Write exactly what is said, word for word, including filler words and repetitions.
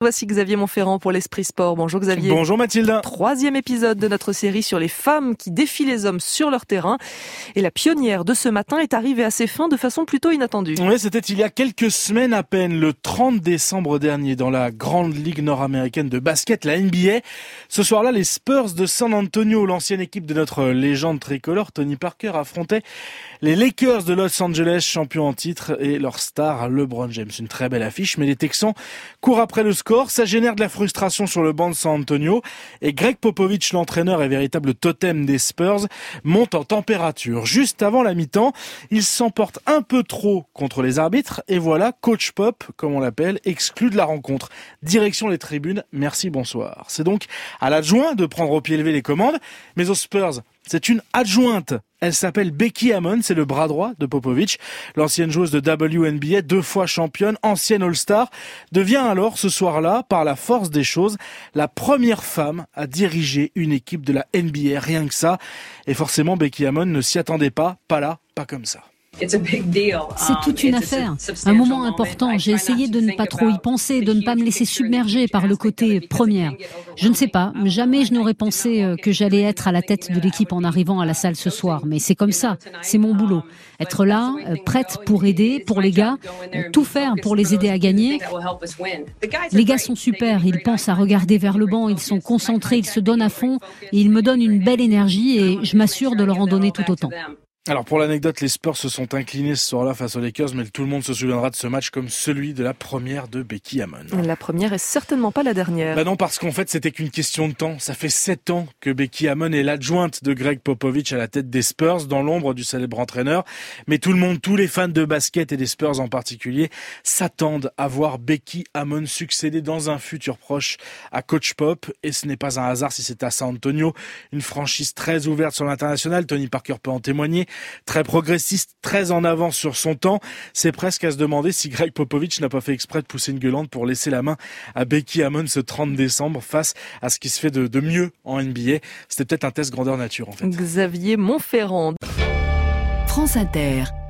Voici Xavier Montferrand pour l'Esprit Sport. Bonjour Xavier. Bonjour Mathilda. Troisième épisode de notre série sur les femmes qui défient les hommes sur leur terrain. Et la pionnière de ce matin est arrivée à ses fins de façon plutôt inattendue. Oui, c'était il y a quelques semaines à peine, le trente décembre dernier, dans la grande ligue nord-américaine de basket, la N B A. Ce soir-là, les Spurs de San Antonio, l'ancienne équipe de notre légende tricolore, Tony Parker, affrontaient les Lakers de Los Angeles, champions en titre, et leur star, LeBron James. Une très belle affiche, mais les Texans courent après le score. Ça génère de la frustration sur le banc de San Antonio. Et Greg Popovich, l'entraîneur et véritable totem des Spurs, monte en température. Juste avant la mi-temps, il s'emporte un peu trop contre les arbitres. Et voilà, Coach Pop, comme on l'appelle, exclu de la rencontre. Direction les tribunes, merci, bonsoir. C'est donc à l'adjoint de prendre au pied levé les commandes. Mais aux Spurs, c'est une adjointe. Elle s'appelle Becky Hammon, c'est le bras droit de Popovich. L'ancienne joueuse de W N B A, deux fois championne, ancienne All-Star, devient alors ce soir-là, par la force des choses, la première femme à diriger une équipe de la N B A, rien que ça. Et forcément, Becky Hammon ne s'y attendait pas, pas là, pas comme ça. C'est toute une affaire, un moment important. J'ai essayé de ne pas trop y penser, de ne pas me laisser submerger par le côté première. Je ne sais pas, jamais je n'aurais pensé que j'allais être à la tête de l'équipe en arrivant à la salle ce soir. Mais c'est comme ça, c'est mon boulot. Être là, prête pour aider, pour les gars, tout faire pour les aider à gagner. Les gars sont super, ils pensent à regarder vers le banc, ils sont concentrés, ils se donnent à fond, et ils me donnent une belle énergie et je m'assure de leur en donner tout autant. Alors pour l'anecdote, les Spurs se sont inclinés ce soir-là face aux Lakers, mais tout le monde se souviendra de ce match comme celui de la première de Becky Hammon. La première est certainement pas la dernière. Bah non, parce qu'en fait c'était qu'une question de temps. Ça fait sept ans que Becky Hammon est l'adjointe de Greg Popovich à la tête des Spurs, dans l'ombre du célèbre entraîneur. Mais tout le monde, tous les fans de basket et des Spurs en particulier, s'attendent à voir Becky Hammon succéder dans un futur proche à Coach Pop. Et ce n'est pas un hasard si c'est à San Antonio, une franchise très ouverte sur l'international. Tony Parker peut en témoigner. Très progressiste, très en avance sur son temps. C'est presque à se demander si Greg Popovich n'a pas fait exprès de pousser une gueulante pour laisser la main à Becky Hammon ce trente décembre face à ce qui se fait de, de mieux en N B A. C'était peut-être un test grandeur nature en fait. Xavier Montferrand. France Inter.